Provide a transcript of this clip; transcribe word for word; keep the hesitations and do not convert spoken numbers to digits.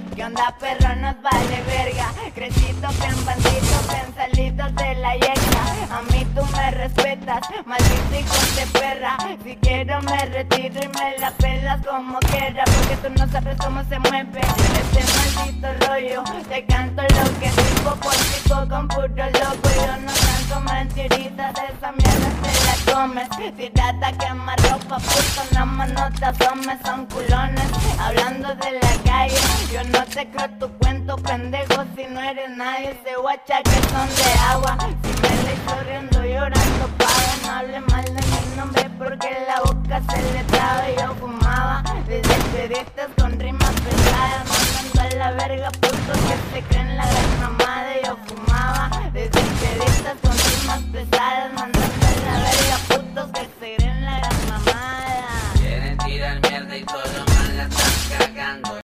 ¿Qué onda, perro? Nos vale verga. Crecito, bien bandito, bien salidos de la yeca. A mí tú me respetas, maldito hijo de perra. Si quiero me retiro y me la pelas como quiera, porque tú no sabes cómo se mueve este maldito rollo. Te canto lo que digo por tipo con puro loco. Yo no canto mentiritas, esa mierda te la comes. Si trata quemar ropa, puto, nada más no te asomes, son culones. Hablando de la calle, yo no te creo tu cuento, pendejo, si no eres nadie. Ese guacha que son de agua, si me estoy corriendo, llorando, paga. No hable mal de mi nombre porque la boca se le traba. Y yo fumaba desde periodistas con rimas pesadas, mandando a la verga putos que se creen la gran mamada. Yo fumaba desde periodistas con rimas pesadas, mandando a la verga putos que se creen la gran mamada. Quieren tirar mierda y solo mal la están cagando.